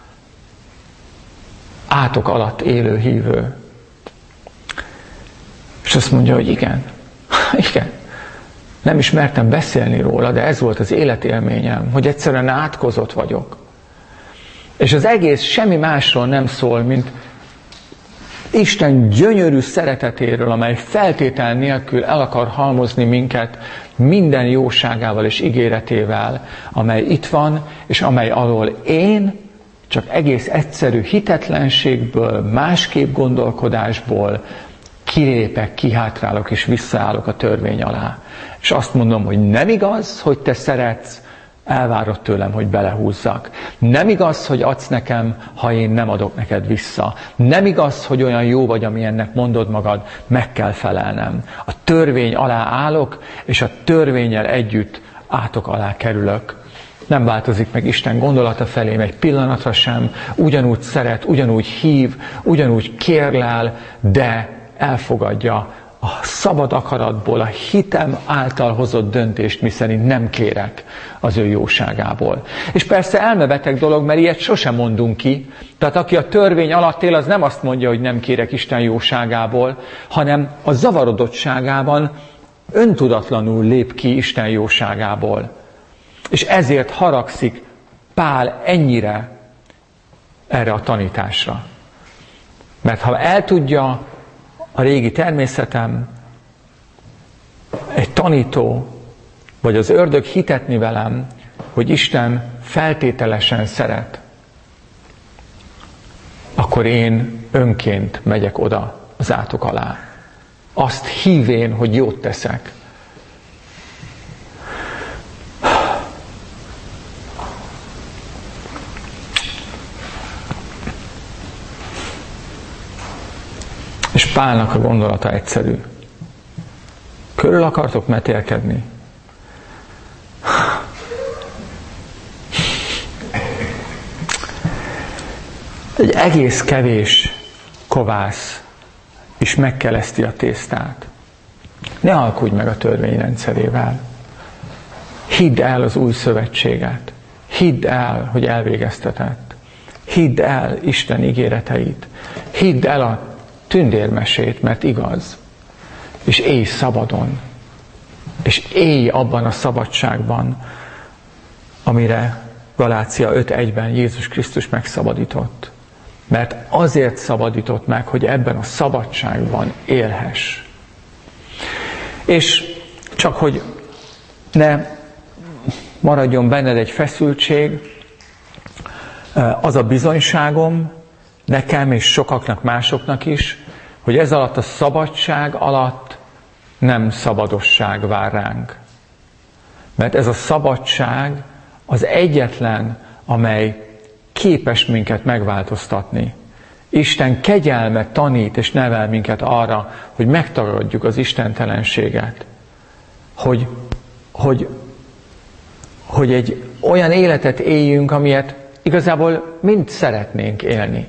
Átok alatt élő hívő. És azt mondja, hogy igen. Igen. Nem is mertem beszélni róla, de ez volt az életélményem, hogy egyszerűen átkozott vagyok. És az egész semmi másról nem szól, mint Isten gyönyörű szeretetéről, amely feltétel nélkül el akar halmozni minket minden jóságával és ígéretével, amely itt van, és amely alól én csak egész egyszerű hitetlenségből, másképp gondolkodásból kilépek, kihátrálok és visszaállok a törvény alá. És azt mondom, hogy nem igaz, hogy te szeretsz, elvárod tőlem, hogy belehúzzak. Nem igaz, hogy adsz nekem, ha én nem adok neked vissza. Nem igaz, hogy olyan jó vagy, amilyennek mondod magad, meg kell felelnem. A törvény alá állok, és a törvénnyel együtt átok alá kerülök. Nem változik meg Isten gondolata felém egy pillanatra sem, ugyanúgy szeret, ugyanúgy hív, ugyanúgy kérlel, de elfogadja a szabad akaratból, a hitem által hozott döntést, miszerint nem kérek az ő jóságából. És persze elmebeteg dolog, mert ilyet sosem mondunk ki. Tehát aki a törvény alatt él, az nem azt mondja, hogy nem kérek Isten jóságából, hanem a zavarodottságában öntudatlanul lép ki Isten jóságából. És ezért haragszik Pál ennyire erre a tanításra. Mert ha el tudja a régi természetem, egy tanító, vagy az ördög hitetni velem, hogy Isten feltételesen szeret, akkor én önként megyek oda az átok alá. Azt hívén, hogy jót teszek. És Pálnak a gondolata egyszerű. Körül akartok metélkedni? Egy egész kevés kovász is megkeleszti a tésztát. Ne alkudj meg a törvény rendszerével. Hidd el az új szövetséget. Hidd el, hogy elvégeztetett. Hidd el Isten ígéreteit. Hidd el a tündérmesét, mert igaz. És élj szabadon. És élj abban a szabadságban, amire Galácia öt egyben Jézus Krisztus megszabadított. Mert azért szabadított meg, hogy ebben a szabadságban élhess. És csak hogy ne maradjon benned egy feszültség, az a bizonyságom nekem és sokaknak másoknak is, hogy ez alatt a szabadság alatt nem szabadosság vár ránk. Mert ez a szabadság az egyetlen, amely képes minket megváltoztatni. Isten kegyelme tanít és nevel minket arra, hogy megtagadjuk az istentelenséget. Hogy, hogy, hogy egy olyan életet éljünk, amilyet igazából mind szeretnénk élni.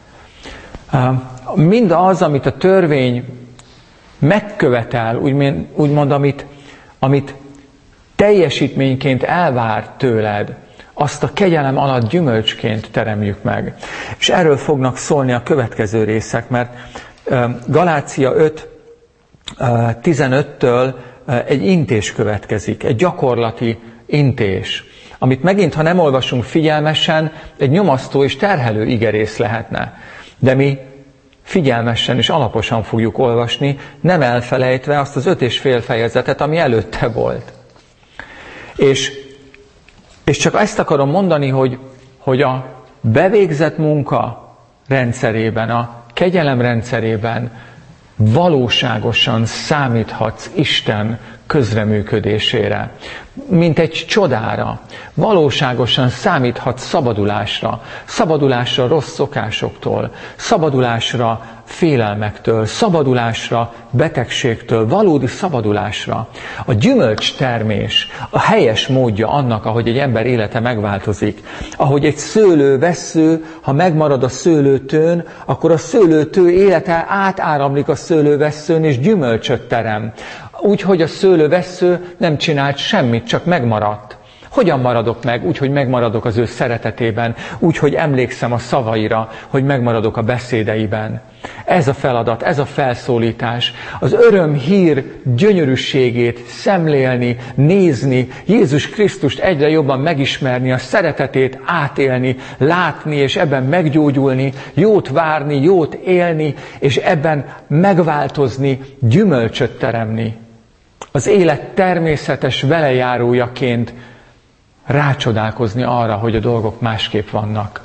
Mind az, amit a törvény megkövetel, úgymond, amit, amit teljesítményként elvár tőled, azt a kegyelem alatt gyümölcsként teremjük meg. És erről fognak szólni a következő részek, mert Galácia öt tizenöttől egy intés következik, egy gyakorlati intés, amit megint, ha nem olvasunk figyelmesen, egy nyomasztó és terhelő igerész lehetne. De mi figyelmesen és alaposan fogjuk olvasni, nem elfelejtve azt az öt és fél fejezetet, ami előtte volt. És, és csak ezt akarom mondani, hogy, hogy a bevégzett munka rendszerében, a kegyelem rendszerében valóságosan számíthatsz Isten közreműködésére, mint egy csodára. Valóságosan számíthatsz szabadulásra, szabadulásra rossz szokásoktól, szabadulásra félelmektől, szabadulásra betegségtől, valódi szabadulásra. A gyümölcstermés a helyes módja annak, ahogy egy ember élete megváltozik. Ahogy egy szőlővessző, ha megmarad a szőlőtőn, akkor a szőlőtő élete átáramlik a szőlővesszőn, és gyümölcsöt terem. Úgyhogy a szőlővessző nem csinált semmit, csak megmaradt. Hogyan maradok meg? Úgy, hogy megmaradok az ő szeretetében, úgy, hogy emlékszem a szavaira, hogy megmaradok a beszédeiben. Ez a feladat, ez a felszólítás. Az örömhír gyönyörűségét szemlélni, nézni, Jézus Krisztust egyre jobban megismerni, a szeretetét átélni, látni, és ebben meggyógyulni, jót várni, jót élni, és ebben megváltozni, gyümölcsöt teremni. Az élet természetes velejárójaként rácsodálkozni arra, hogy a dolgok másképp vannak.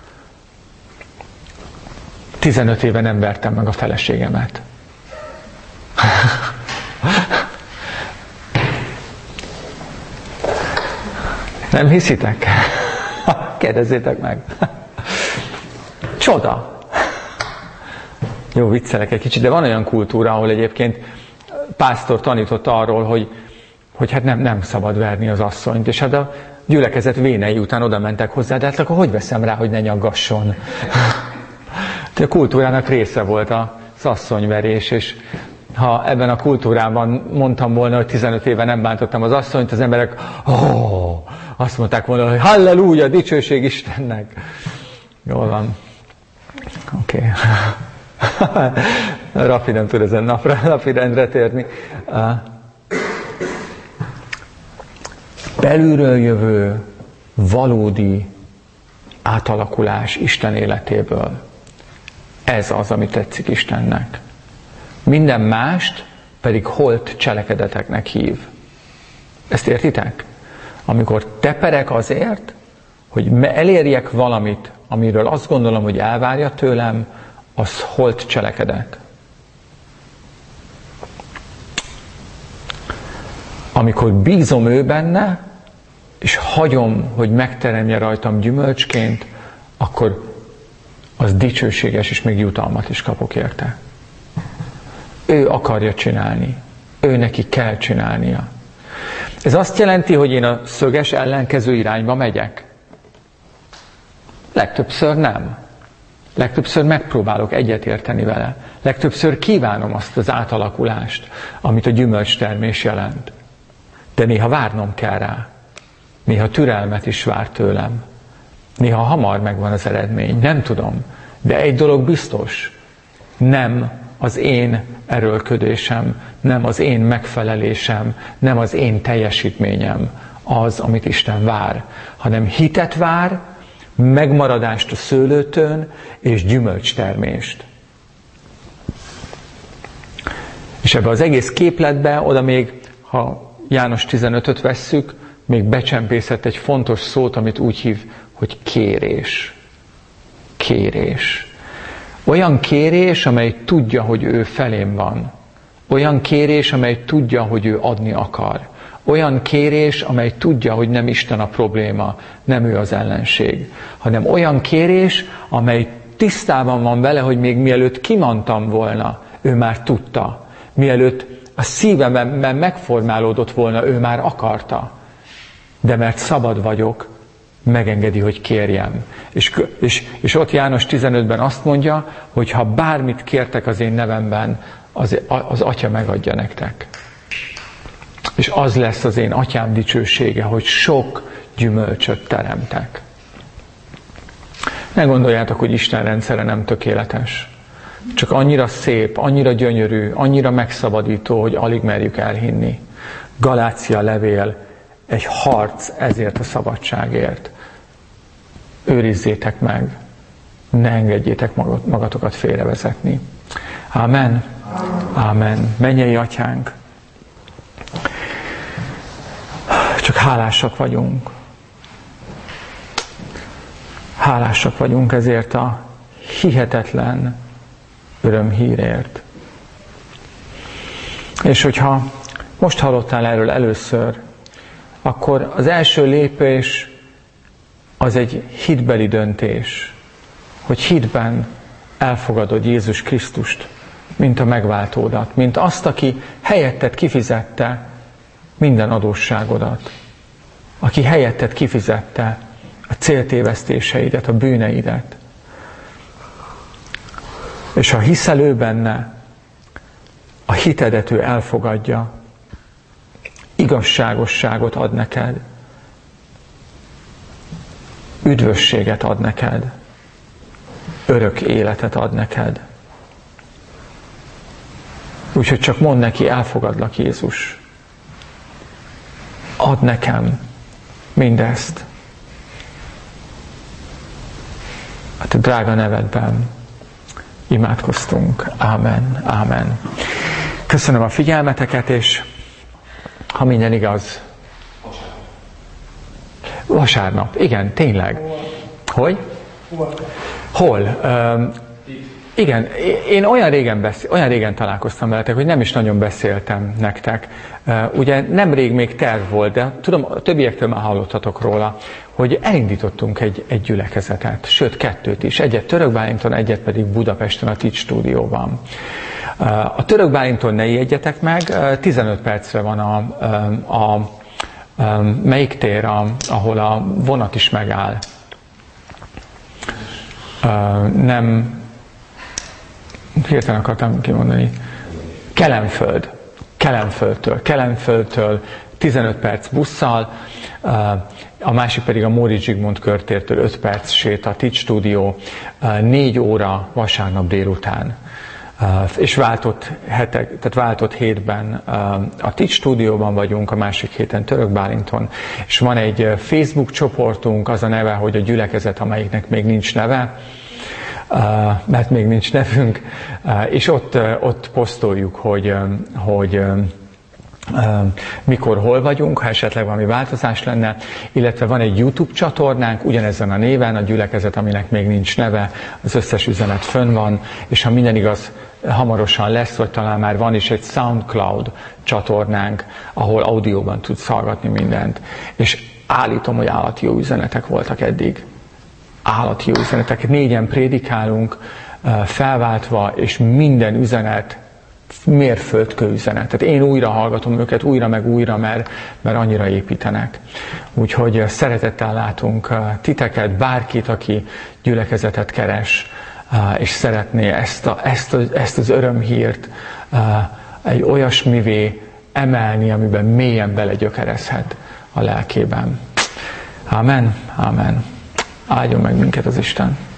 tizenöt éve nem vertem meg a feleségemet. Nem hiszitek? Kérdezzétek meg. Csoda. Jó, viccelek egy kicsit, de van olyan kultúra, ahol egyébként pásztor tanított arról, hogy, hogy hát nem, nem szabad verni az asszonyt, és hát a gyülekezet vénei után oda mentek hozzá, de hát akkor hogy veszem rá, hogy ne nyaggasson? A kultúrának része volt az asszonyverés, és ha ebben a kultúrában mondtam volna, hogy tizenöt éve nem bántottam az asszonyt, az emberek oh, azt mondták volna, hogy halleluja, dicsőség Istennek. Jól van. Oké. Okay. Rafi nem tud ezen napra, napirendre térni. Belülről jövő valódi átalakulás Isten életéből. Ez az, ami tetszik Istennek. Minden mást pedig holt cselekedeteknek hív. Ezt értitek? Amikor teperek azért, hogy elérjek valamit, amiről azt gondolom, hogy elvárja tőlem, az holt cselekedet. Amikor bízom ő benne, és hagyom, hogy megteremje rajtam gyümölcsként, akkor az dicsőséges, és még jutalmat is kapok érte. Ő akarja csinálni. Ő neki kell csinálnia. Ez azt jelenti, hogy én a szöges ellenkező irányba megyek? Legtöbbször nem. Legtöbbször megpróbálok egyetérteni vele. Legtöbbször kívánom azt az átalakulást, amit a gyümölcstermés jelent. De néha várnom kell rá. Néha türelmet is vár tőlem. Néha hamar megvan az eredmény. Nem tudom. De egy dolog biztos. Nem az én erőlködésem, nem az én megfelelésem, nem az én teljesítményem az, amit Isten vár, hanem hitet vár, megmaradást a szőlőtőn és gyümölcstermést. És ebbe az egész képletbe, oda még, ha János tizenötöt vesszük, még becsempészett egy fontos szót, amit úgy hív, hogy kérés. Kérés. Olyan kérés, amely tudja, hogy ő felém van. Olyan kérés, amely tudja, hogy ő adni akar. Olyan kérés, amely tudja, hogy nem Isten a probléma, nem ő az ellenség, hanem olyan kérés, amely tisztában van vele, hogy még mielőtt kimondtam volna, ő már tudta. Mielőtt a szívemben megformálódott volna, ő már akarta. De mert szabad vagyok, megengedi, hogy kérjem. És, és, és ott János tizenötben azt mondja, hogy ha bármit kértek az én nevemben, az, az Atya megadja nektek. És az lesz az én Atyám dicsősége, hogy sok gyümölcsöt teremtek. Ne gondoljátok, hogy Isten rendszere nem tökéletes. Csak annyira szép, annyira gyönyörű, annyira megszabadító, hogy alig merjük elhinni. Galácia levél, egy harc ezért a szabadságért. Őrizzétek meg, ne engedjétek magatokat félrevezetni. Ámen. Ámen. Mennyei Atyánk, csak hálásak vagyunk. Hálásak vagyunk ezért a hihetetlen örömhírért. És hogyha most hallottál erről először, akkor az első lépés az egy hitbeli döntés, hogy hitben elfogadod Jézus Krisztust, mint a megváltódat, mint azt, aki helyetted kifizette minden adósságodat, aki helyetted kifizette a céltévesztéseidet, a bűneidet. És ha hiszel ő benne, a hitedet ő elfogadja, igazságosságot ad neked, üdvösséget ad neked, örök életet ad neked. Úgyhogy csak mondd neki, elfogadlak, Jézus. Add nekem mindezt. A te drága nevedben imádkoztunk. Ámen, ámen. Köszönöm a figyelmeteket, és ha minden igaz, vasárnap. Igen, tényleg. Hogy? Hol? Um, igen, én olyan régen, beszél, olyan régen találkoztam veletek, hogy nem is nagyon beszéltem nektek. Uh, ugye nemrég még terv volt, de tudom, a többiektől már hallottatok róla, hogy elindítottunk egy, egy gyülekezetet, sőt kettőt is. Egyet Törökbálinton, egyet pedig Budapesten a Teach stúdióban. Uh, a Törökbálinton ne ijedjetek meg, uh, tizenöt percre van a, a, a um, melyik tér, a, ahol a vonat is megáll. Uh, nem hirtelen akartam kimondani. Kelenföld. Kelenföldtől. Kelenföldtől tizenöt perc busszal, a másik pedig a Móricz Zsigmond körtértől öt perc sét a Teach stúdió, négy óra vasárnap délután. És váltott, hetek, tehát váltott hétben a Teach stúdióban vagyunk, a másik héten Törökbálinton, és van egy Facebook csoportunk, az a neve, hogy a gyülekezet, amelyiknek még nincs neve, Uh, mert még nincs nevünk, uh, és ott, uh, ott posztoljuk, hogy, uh, hogy uh, uh, mikor, hol vagyunk, ha esetleg valami változás lenne, illetve van egy YouTube csatornánk, ugyanezen a néven, a gyülekezet, aminek még nincs neve, az összes üzenet fönn van, és ha minden igaz, hamarosan lesz, vagy talán már van is egy SoundCloud csatornánk, ahol audióban tudsz hallgatni mindent, és állítom, hogy állati jó üzenetek voltak eddig. Állati jó üzenetek. Négyen prédikálunk, felváltva, és minden üzenet mérföldkő üzenet. Tehát én újra hallgatom őket, újra meg újra, mert, mert annyira építenek. Úgyhogy szeretettel látunk titeket, bárkit, aki gyülekezetet keres, és szeretné ezt, a, ezt, a, ezt az örömhírt egy olyasmivé emelni, amiben mélyen belegyökerezhet a lelkében. Amen. Amen. Áldjon meg minket az Isten.